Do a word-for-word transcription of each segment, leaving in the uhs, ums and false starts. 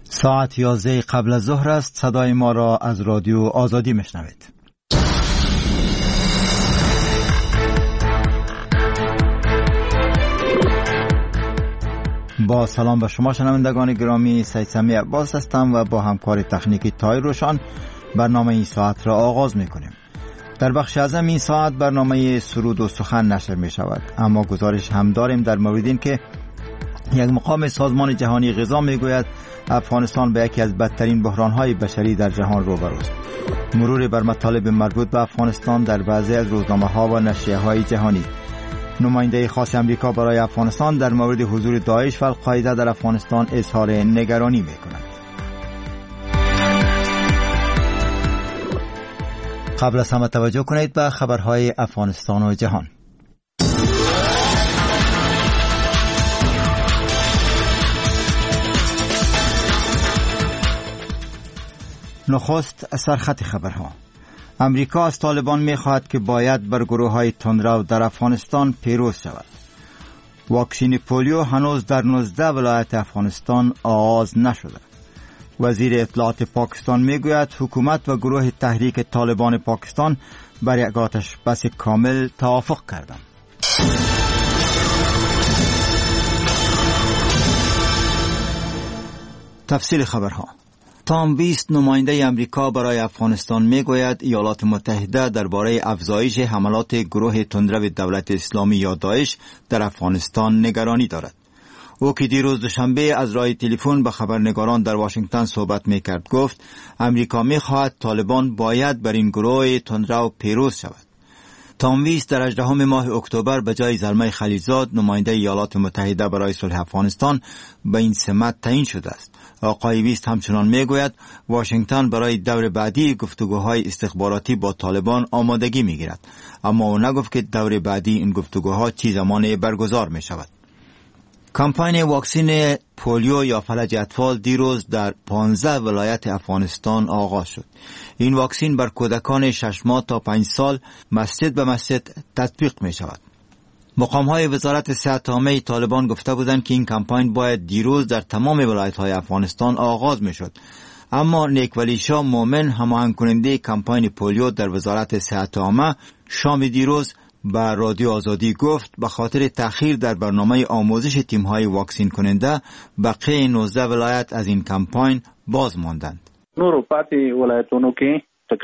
ساعت یازده قبل از ظهر است. صدای ما را از رادیو آزادی میشنوید. با سلام به شما شنوندگان گرامی، سید سمی عباس هستم و با همکار تکنیکی تای روشان برنامه این ساعت را آغاز میکنیم. در بخش اعظم این ساعت برنامه سرود و سخن نشر می شود، اما گزارش هم داریم در مورد این که یک مقام سازمان جهانی غذا می گوید افغانستان به یکی از بدترین بحران‌های بشری در جهان روبروست. مرور بر مطالب مربوط به افغانستان در بعضی از روزنامه‌ها و نشریه‌های جهانی. نماینده خاص امریکا برای افغانستان در مورد حضور داعش و القاعده در افغانستان اظهار نگرانی می‌کند. قبل از همه توجه کنید به خبرهای افغانستان و جهان. نخست سرخط خبرها. امریکا از طالبان می‌خواهد که باید بر گروه‌های تندرو در افغانستان پیروز شود. واکسین پولیو هنوز در نوزده ولایت افغانستان آغاز نشده. وزیر اطلاعات پاکستان میگوید حکومت و گروه تحریک طالبان پاکستان بر یک آتش بس کامل توافق کردند. تفصیل خبرها. تام ویست نماینده امریکا برای افغانستان میگوید ایالات متحده درباره افزایش حملات گروه تندرو دولت اسلامی یا داعش در افغانستان نگرانی دارد. او که دیروز دوشنبه از راه تلفن به خبرنگاران در واشنگتن صحبت میکرد گفت امریکا میخواهد طالبان باید بر این گروه تندرو پیروز شود. تام ویست در هجدهم ماه اکتبر به جای زلمه خلیلزاد نماینده ایالات متحده برای صلح افغانستان به این سمت تعیین شده است. آقای ویست همچنان میگوید واشنگتن برای دور بعدی گفتگوهای استخباراتی با طالبان آمادگی میگیرد، اما او نگفت که دور بعدی این گفتگوها چه زمانی برگزار می شود. کمپاین واکسین پولیو یا فلج اطفال دیروز در پانزده ولایت افغانستان آغاز شد. این واکسین بر کودکان شش ماه تا پنج سال مسجد به مسجد تطبیق می شود. مقام‌های وزارت صحت عامه طالبان گفته بودند که این کمپاین باید دیروز در تمام ولایت‌های افغانستان آغاز می‌شد، اما نیک ولی شاه مومن هماهنگ کننده کمپاین پولیو در وزارت صحت عامه شام دیروز به رادیو آزادی گفت به خاطر تأخیر در برنامه آموزش تیم‌های واکسین کننده بقیه نوزده ولایت از این کمپاین باز ماندند. نورو پاتی ولایتونو که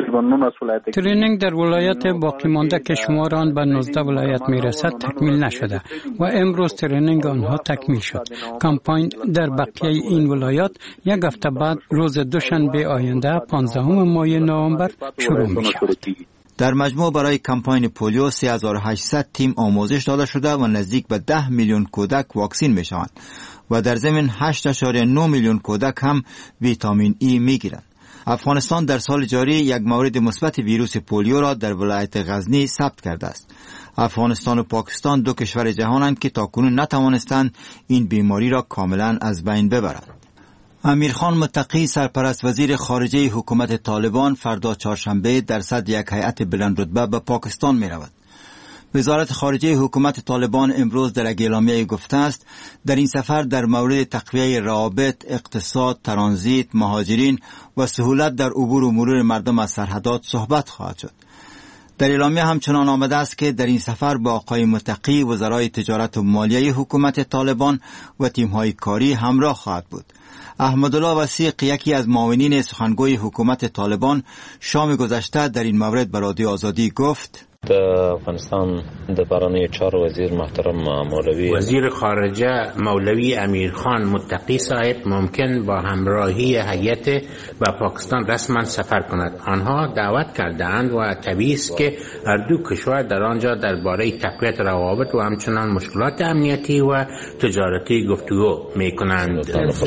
ترینینگ در ولایت باقی مانده که شمار آن به نوزده ولایت میرسد تکمیل نشده و امروز ترینینگ آنها تکمیل شد. کمپاین در بقیه این ولایات یک هفته بعد روز دوشنبه آینده پانزدهم ماه نوامبر شروع می شود. در مجموع برای کمپاین پولیو سه هزار و هشتصد تیم آموزش داده شده و نزدیک به ده میلیون کودک واکسین می شوند و در ضمن هشت اشاره نه میلیون کودک هم ویتامین ای می گیرند. افغانستان در سال جاری یک مورد مثبت ویروس پولیو را در ولایت غزنی ثبت کرده است. افغانستان و پاکستان دو کشور جهانند که تاکنون نتوانستند این بیماری را کاملا از بین ببرند. امیرخان متقی سرپرست وزیر خارجه حکومت طالبان فردا چهارشنبه در صدر یک هیئت بلند رتبه به پاکستان می رود. وزارت خارجه حکومت طالبان امروز در یک اعلامیه گفته است در این سفر در مورد تقویه روابط، اقتصاد، ترانزیت، مهاجرین و سهولت در عبور و مرور مردم از سرحدات صحبت خواهد شد. در اعلامیه همچنان آمده است که در این سفر با آقای متقی وزرای تجارت و مالیه حکومت طالبان و تیم‌های کاری همراه خواهد بود. احمدالله وثیق یکی از معاونین سخنگوی حکومت طالبان شام گذشته در این مورد به رادیو آزادی گفت د افغانستان د بهرنیو چارو وزیر محترم مولوی وزیر خارجه مولوی امیرخان متقی صاحب ممکن با همراهی هیئت به پاکستان رسما سفر کند. آنها دعوت کردند و طبیعی است که هر دو کشور در آنجا درباره تقویت روابط و همچنان مشکلات امنیتی و تجارتی گفتگو می‌کنند.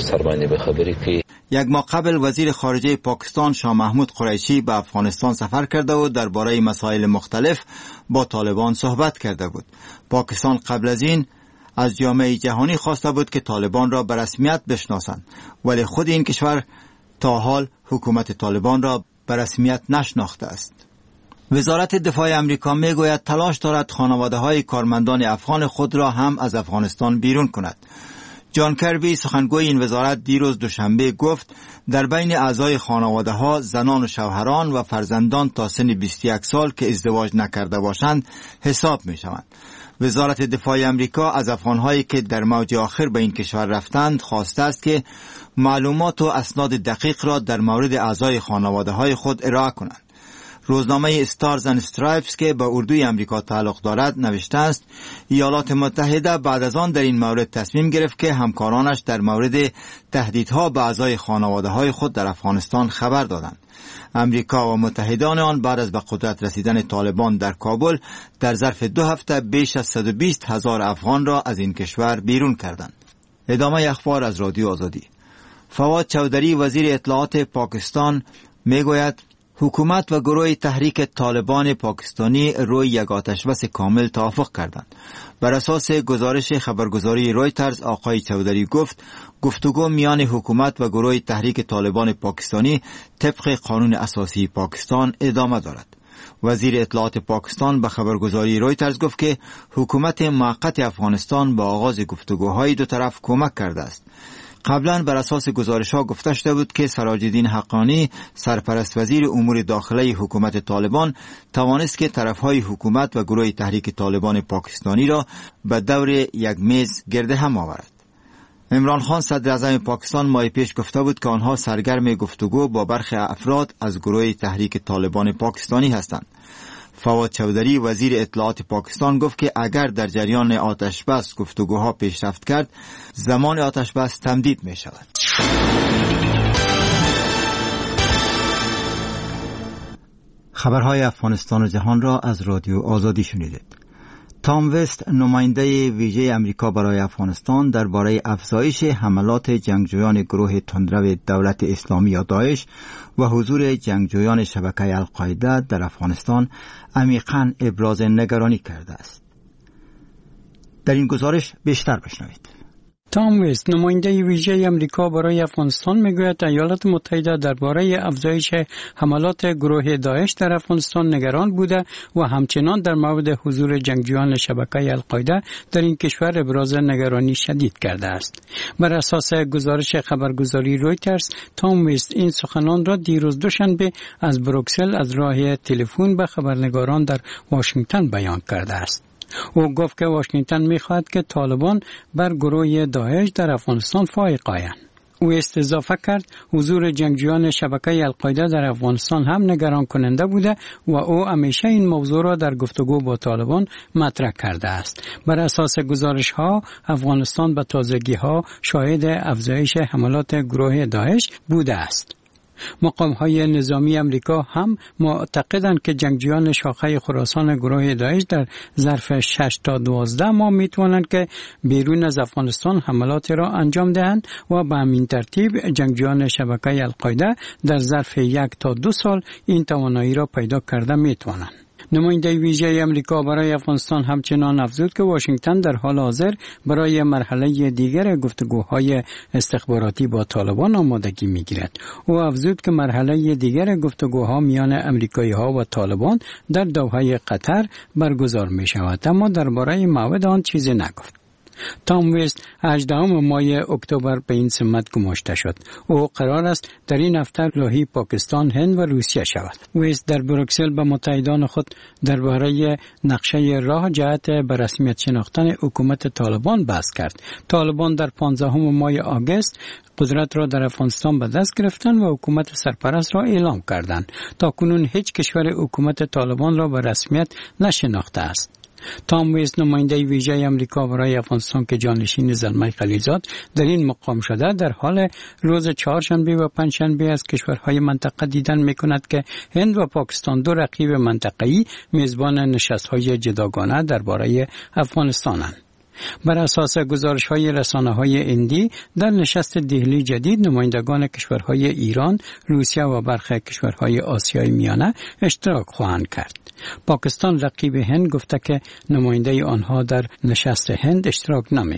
یک ماه قبل وزیر خارجه پاکستان شاه محمود قریشی به افغانستان سفر کرده و درباره مسائل مختلف با طالبان صحبت کرده بود. پاکستان قبل از این از جامعه جهانی خواسته بود که طالبان را به رسمیت بشناسند، ولی خود این کشور تا حال حکومت طالبان را به رسمیت نشناخته است. وزارت دفاع امریکا میگوید تلاش دارد خانواده‌های کارمندان افغان خود را هم از افغانستان بیرون کند. جان کربی سخنگوی این وزارت دیروز دوشنبه گفت در بین اعضای خانواده ها زنان و شوهران و فرزندان تا سن بیست و یک سال که ازدواج نکرده باشند حساب می شوند. وزارت دفاع امریکا از افغانهایی که در موج آخر به این کشور رفتند خواسته است که معلومات و اسناد دقیق را در مورد اعضای خانواده های خود ارائه کنند. روزنامه استارز اند استرایپس که به اردوی امریکا تعلق دارد نوشته است ایالات متحده بعد از آن در این مورد تصمیم گرفت که همکارانش در مورد تهدیدها به اعضای خانواده های خود در افغانستان خبر دادند. امریکا و متحدان آن بعد از به قدرت رسیدن طالبان در کابل در ظرف دو هفته بیش از صد و بیست هزار افغان را از این کشور بیرون کردند. ادامه اخبار از رادیو آزادی. فواد چودری وزیر اطلاعات پاکستان میگوید حکومت و گروه تحریک طالبان پاکستانی روی یک آتشبس کامل توافق کردند. بر اساس گزارش خبرگزاری رویترز آقای چودری گفت گفتگو میان حکومت و گروه تحریک طالبان پاکستانی طبق قانون اساسی پاکستان ادامه دارد. وزیر اطلاعات پاکستان به خبرگزاری رویترز گفت که حکومت موقت افغانستان با آغاز گفتگوهای دو طرف کمک کرده است. قبلا بر اساس گزارش‌ها گفته شده بود که سراج الدین حقانی سرپرست وزیر امور داخلی حکومت طالبان توانست که طرفهای حکومت و گروه تحریک طالبان پاکستانی را به دور یک میز گرد هم آورد. عمران خان صدر اعظم پاکستان ماه پیش گفته بود که آنها سرگرم گفتگو با برخی افراد از گروه تحریک طالبان پاکستانی هستند. فواد چودری وزیر اطلاعات پاکستان گفت که اگر در جریان آتشبس گفتگوها پیشرفت کرد زمان آتشبس تمدید می شود. خبرهای افغانستان و جهان را از رادیو آزادی شنیدید. تام وست نماینده ویژه امریکا برای افغانستان درباره افزایش حملات جنگجویان گروه تندرو دولت اسلامی یا داعش و حضور جنگجویان شبکه القاعده در افغانستان عمیقاً ابراز نگرانی کرده است. در این گزارش بیشتر بشنوید. تام وست نماینده ویژه امریکا برای افغانستان میگوید ایالات متحده درباره افزایش حملات گروه داعش در افغانستان نگران بوده و همچنان در مورد حضور جنگجویان شبکه القاعده در این کشور ابراز نگرانی شدید کرده است. بر اساس گزارش خبرگزاری رویترز تام وست این سخنان را دیروز دوشنبه از بروکسل از راه تلفن به خبرنگاران در واشنگتن بیان کرده است. او گفت که واشنگتن می‌خواهد که طالبان بر گروه داعش در افغانستان فائق آیند. او اضافه کرد حضور جنگجویان شبکه القاعده در افغانستان هم نگران کننده بوده و او همیشه این موضوع را در گفتگو با طالبان مطرح کرده است. بر اساس گزارش‌ها افغانستان به تازگی‌ها شاهد افزایش حملات گروه داعش بوده است. مقام‌های نظامی امریکا هم معتقدند که جنگجویان شاخه خراسان گروه داعش در ظرف شش تا دوازده ماه میتوانند که بیرون از افغانستان حملات را انجام دهند و به همین ترتیب جنگجویان شبکه القاعده در ظرف یک تا دو سال این توانایی را پیدا کرده میتوانند. نماینده ویژه امریکا برای افغانستان همچنان افزود که واشنگتن در حال حاضر برای مرحله دیگر گفتگوهای استخباراتی با طالبان آمادگی می‌گیرد. او افزود که مرحله دیگر گفتگوها میان امریکایی‌ها و طالبان در دوحه قطر برگزار می‌شود، اما درباره موعد آن چیزی نگفت. تام وست هجدهم ماه اکتبر به این سمت گماشته شد. او قرار است در این هفته راهی پاکستان، هند و روسیه شود. وست در بروکسل به متحدان خود درباره نقشه راه جهت به رسمیت شناختن حکومت طالبان بحث کرد. طالبان در پانزدهم ماه آگوست قدرت را در افغانستان به دست گرفتند و حکومت سرپرست را اعلام کردند. تاکنون هیچ کشور حکومت طالبان را به رسمیت نشناخته است. تام وست نماینده ویژه امریکا برای افغانستان که جانشین زلمه خلیلزاد در این مقام شده در حال روز چهارشنبه و پنجشنبه از کشورهای منطقه دیدن میکند که هند و پاکستان دو رقیب منطقه‌ای میزبان نشست‌های جداگانه درباره افغانستانند. بر اساس گزارش‌های رسانه‌های هندی در نشست دهلی جدید نمایندگان کشورهای ایران، روسیه و برخی کشورهای آسیای میانه اشتراک خواهند کرد. پاکستان رقیب هند گفته که نماینده آنها در نشست هند اشتراک نمی کند.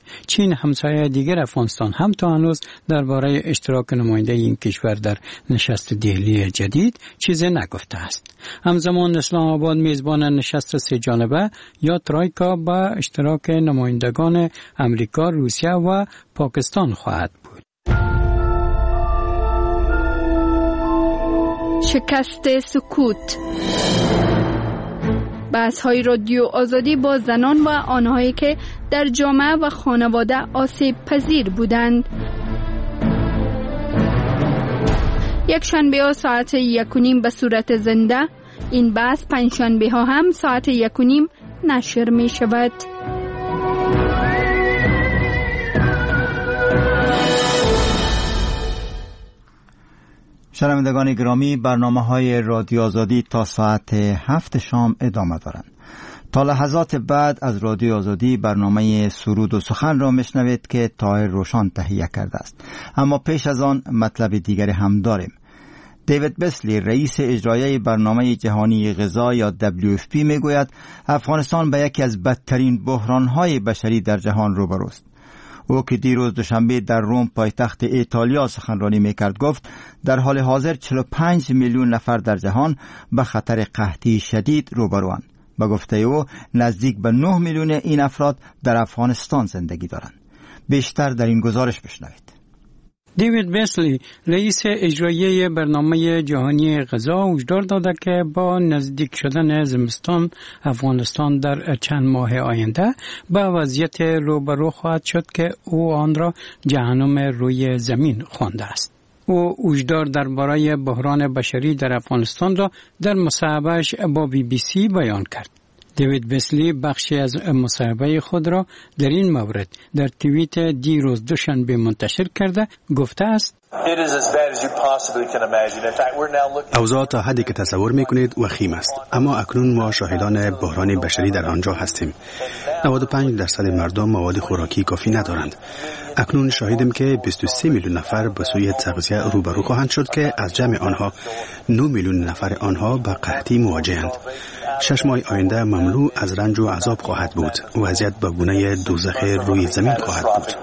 چین همسایه دیگر افغانستان هم تا هنوز درباره اشتراک نماینده این کشور در نشست دهلی جدید چیزی نگفته است. همزمان اسلام آباد میزبان نشست سه جانبه یا ترایکا با اشتراک نمایندگان امریکا، روسیه و پاکستان خواهد بود. شکست سکوت. بحث‌های رادیو آزادی با زنان و آنهایی که در جامعه و خانواده آسیب پذیر بودند. یک شنبه ها ساعت یک و نیم به صورت زنده، این بحث پنج شنبه ها هم ساعت یک و نیم نشر می شود. شنوندگان گرامی، برنامه‌های رادیو آزادی تا ساعت هفت شام ادامه دارند. تا لحظات بعد از رادیو آزادی برنامه سرود و سخن را میشنوید که طاهر روشان تهیه کرده است. اما پیش از آن مطلب دیگری هم داریم. دیوید بسلی، رئیس اجرایی برنامه جهانی غذا یا دبلیو اف پی میگوید افغانستان به یکی از بدترین بحران‌های بشری در جهان روبروست. او که دیروز دوشنبه در روم پایتخت ایتالیا سخنرانی میکرد گفت در حال حاضر چهل و پنج میلیون نفر در جهان به خطر قحطی شدید روبروند. به گفته او نزدیک به نه میلیون این افراد در افغانستان زندگی دارند. بیشتر در این گزارش بشنوید. دیوید بسلی، رئیس اجرایی برنامه جهانی غذا، هشدار داده که با نزدیک شدن زمستان افغانستان در چند ماه آینده به وضعیت روبرو خواهد شد که او آن را جهنم روی زمین خوانده است. او هشدار درباره بحران بشری در افغانستان را در مصاحبه‌اش با بی بی سی بیان کرد. دیوید بسلی بخشی از مصاحبه خود را در این مورد در توییت دیروز دوشنبه منتشر کرده گفته است: اوضاع تا حدی که تصور میکنید وخیم است، اما اکنون ما شاهدان بحران بشری در آنجا هستیم. نود و پنج درصد مردم مواد خوراکی کافی ندارند. اکنون شاهدیم که بیست و سه میلیون نفر به سوی تغذیه روبرو خواهند شد که از جمع آنها نه میلیون نفر آنها به قحطی مواجهند. شش ماه آینده مملو از رنج و عذاب خواهد بود. وضعیت به گونه دوزخ روی زمین خواهد بود.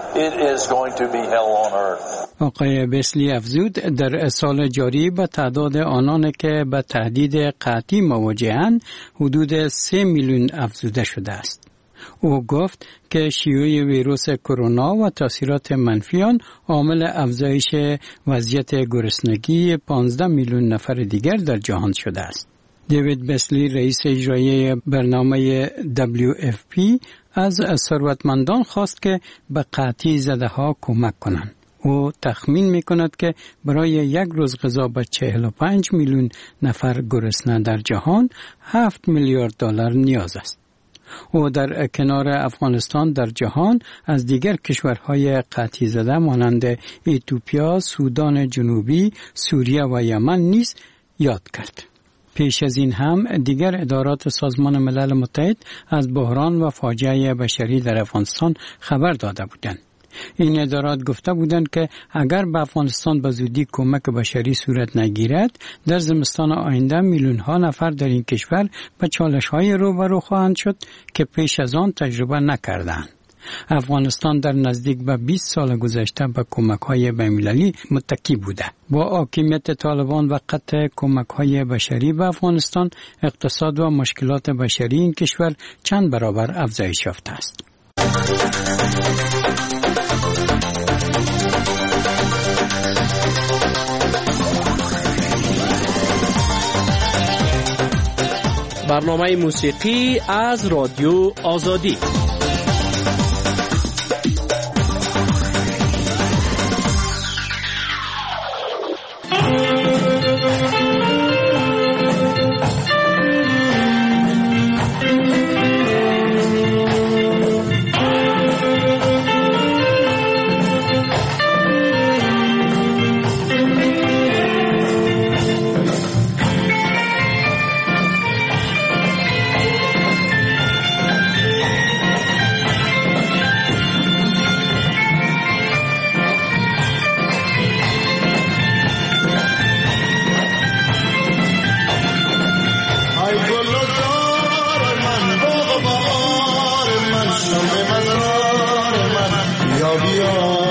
آقای بسلی افزود در سال جاری به تعداد آنان که به تهدید قحطی مواجهند حدود سه میلیون افزوده شده است. او گفت که شیوع ویروس کرونا و تاثیرات منفی آن عامل افزایش وضعیت گرسنگی پانزده میلیون نفر دیگر در جهان شده است. دیوید بسلی، رئیس اجرایی برنامه دبلیو اف پی، از ثروتمندان خواست که به قحطی زده ها کمک کنند. او تخمین می کند که برای یک روز غذا به چهل و پنج میلیون نفر گرسنه در جهان هفت میلیارد دلار نیاز است. او در کنار افغانستان در جهان از دیگر کشورهای قحطی زده مانند اتیوپیا، سودان جنوبی، سوریه و یمن نیز یاد کرد. پیش از این هم دیگر ادارات سازمان ملل متحد از بحران و فاجعه بشری در افغانستان خبر داده بودند. این ادارات گفته بودند که اگر به افغانستان به زودی کمک بشری صورت نگیرد، در زمستان آینده میلیون ها نفر در این کشور به چالش های روبرو خواهند شد که پیش از آن تجربه نکردند. افغانستان در نزدیک به بیست سال گذشته به کمک‌های بین‌المللی متکی بوده. با حاکمیت طالبان و قطع کمک‌های بشری به افغانستان، اقتصاد و مشکلات بشری این کشور چند برابر افزایش یافته است. برنامه موسیقی از رادیو آزادی. ما